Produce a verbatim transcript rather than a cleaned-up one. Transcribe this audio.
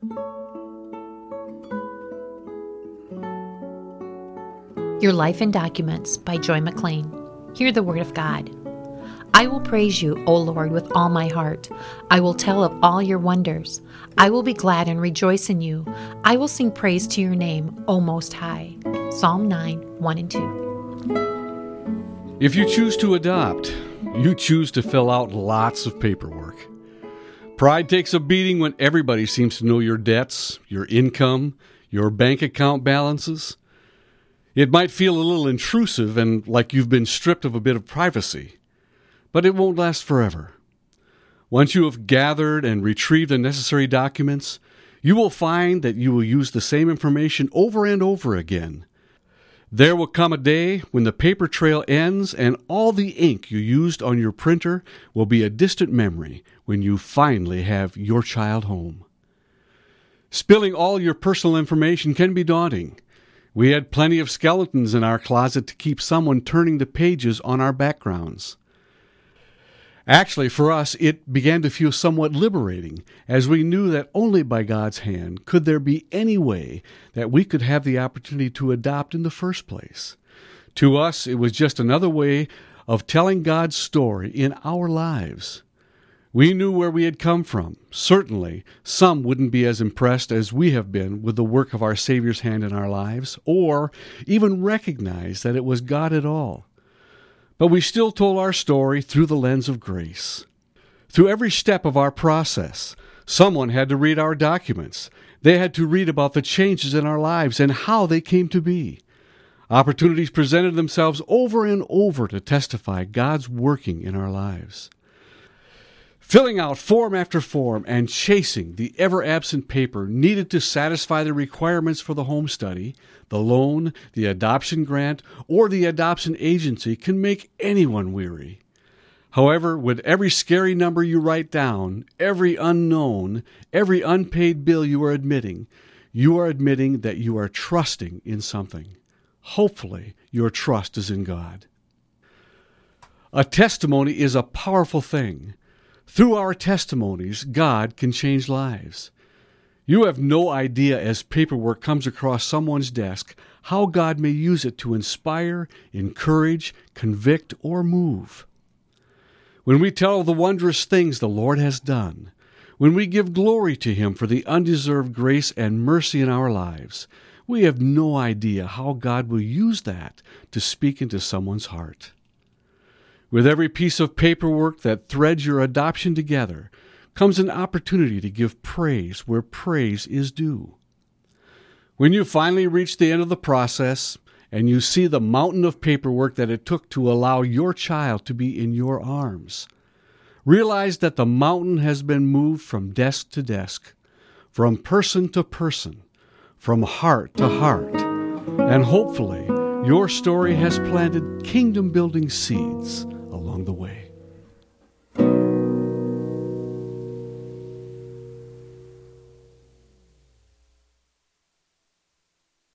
Your Life in Documents by Joy McLean. Hear the word of God. I will praise you, O Lord, with all my heart. I will tell of all your wonders. I will be glad and rejoice in you. I will sing praise to your name, O Most High. Psalm nine, one and two. If you choose to adopt, you choose to fill out lots of paperwork. Pride takes a beating when everybody seems to know your debts, your income, your bank account balances. It might feel a little intrusive and like you've been stripped of a bit of privacy, but it won't last forever. Once you have gathered and retrieved the necessary documents, you will find that you will use the same information over and over again. There will come a day when the paper trail ends and all the ink you used on your printer will be a distant memory when you finally have your child home. Spilling all your personal information can be daunting. We had plenty of skeletons in our closet to keep someone turning the pages on our backgrounds. Actually, for us, it began to feel somewhat liberating, as we knew that only by God's hand could there be any way that we could have the opportunity to adopt in the first place. To us, it was just another way of telling God's story in our lives. We knew where we had come from. Certainly, some wouldn't be as impressed as we have been with the work of our Savior's hand in our lives, or even recognize that it was God at all. But we still told our story through the lens of grace. Through every step of our process, someone had to read our documents. They had to read about the changes in our lives and how they came to be. Opportunities presented themselves over and over to testify God's working in our lives. Filling out form after form and chasing the ever-absent paper needed to satisfy the requirements for the home study, the loan, the adoption grant, or the adoption agency can make anyone weary. However, with every scary number you write down, every unknown, every unpaid bill you are admitting, you are admitting that you are trusting in something. Hopefully, your trust is in God. A testimony is a powerful thing. Through our testimonies, God can change lives. You have no idea as paperwork comes across someone's desk how God may use it to inspire, encourage, convict, or move. When we tell of the wondrous things the Lord has done, when we give glory to Him for the undeserved grace and mercy in our lives, we have no idea how God will use that to speak into someone's heart. With every piece of paperwork that threads your adoption together comes an opportunity to give praise where praise is due. When you finally reach the end of the process and you see the mountain of paperwork that it took to allow your child to be in your arms, realize that the mountain has been moved from desk to desk, from person to person, from heart to heart, and hopefully your story has planted kingdom-building seeds along the way.